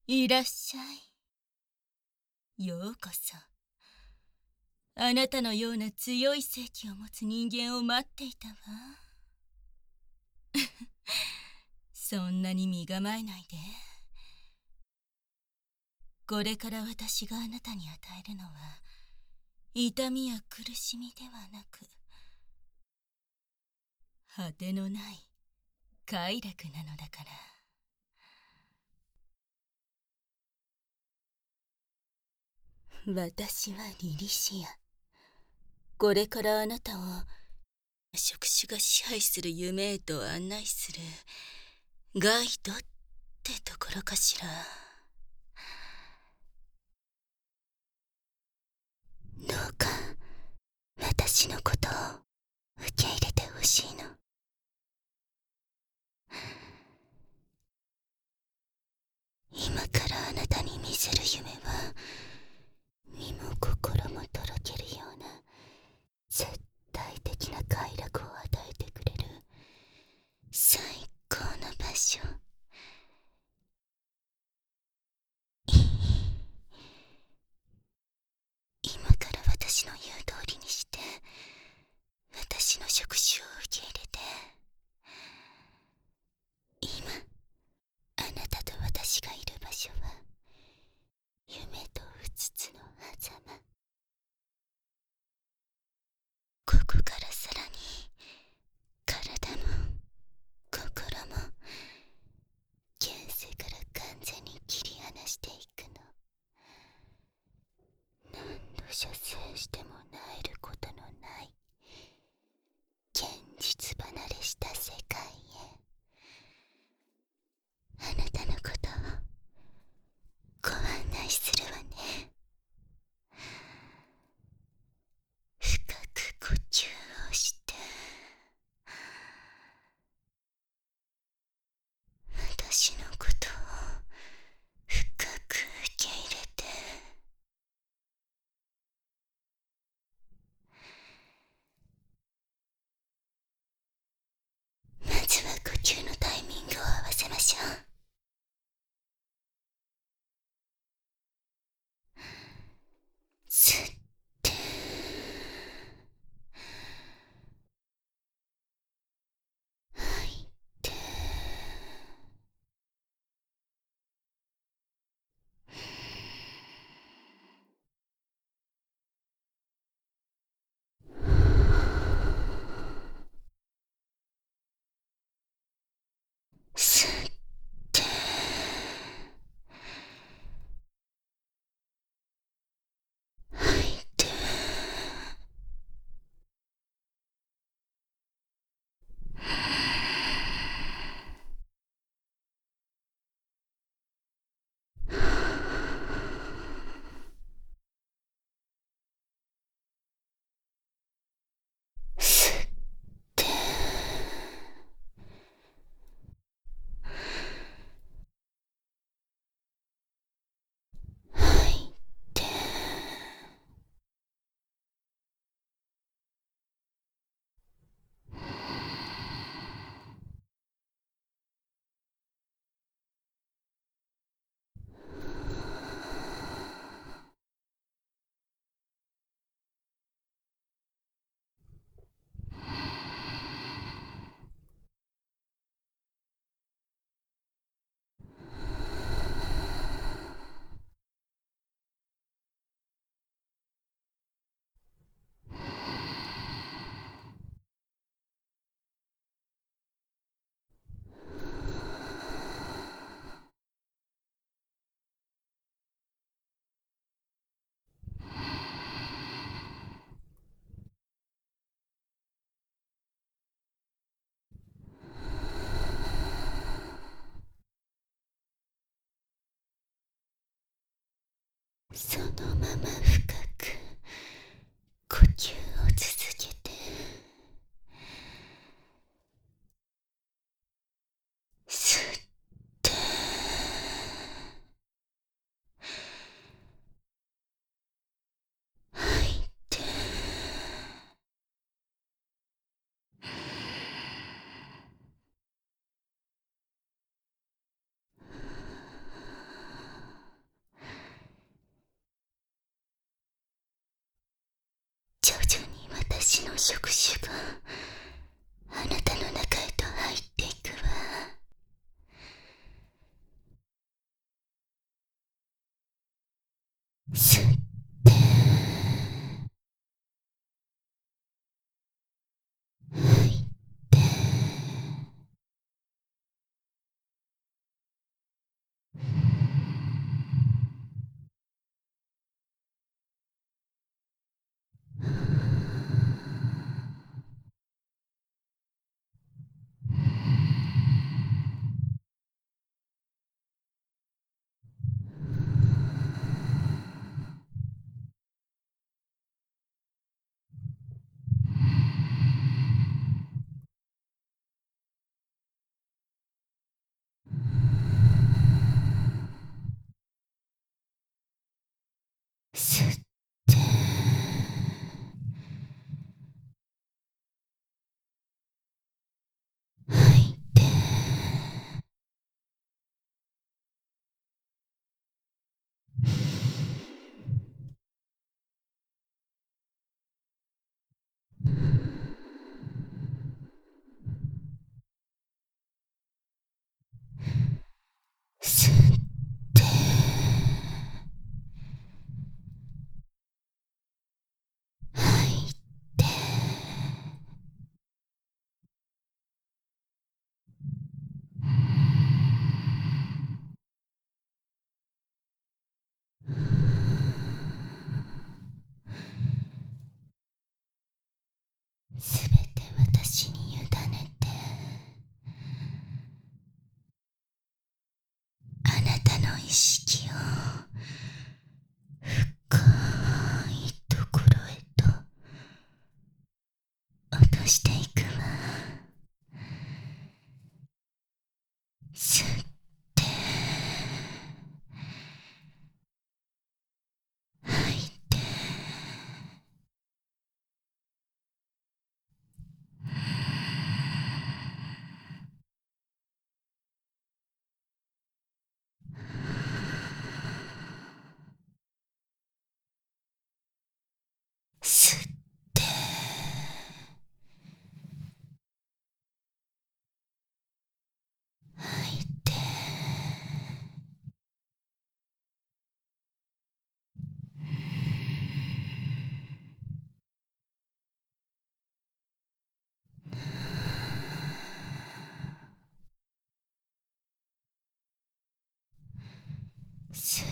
いらっしゃい。ようこそ。あなたのような強い正気を持つ人間を待っていたわ。そんなに身構えないで。これから私があなたに与えるのは、痛みや苦しみではなく、果てのない快楽なのだから。私はリリシア。これからあなたを触手が支配する夢へと案内するガイドってところかしら。どうか私のことを受け入れてほしいの。今からあなたに見せる夢は、身も心もとろけるような絶対的な快楽を与えてくれる最高の場所。今から私の言う通りにして、私の触手を受け入れて。今あなたと私がいる場所は、夢とうつつの狭間。ここからさらに体も心も現世から完全に切り離していくの。何度射精しても萎えることのない現実離れした世界へ。あなたのことをご案内するわね。深く呼吸をして、私のことを深く受け入れて。まずは呼吸のタイミングを合わせましょう。吸って吐いて。吸って吐いて。吸って吐いて。そのまま深く呼吸を続けて。吸って吐いて。 私の触手があなたの中へと入っていくわ。吸って吐いて、吸って吐いて、吸って吐いて、すべて私に委ねて、あなたの意識を深いところへと落としていくわ。吸って吐いて、吸って吐いて、吸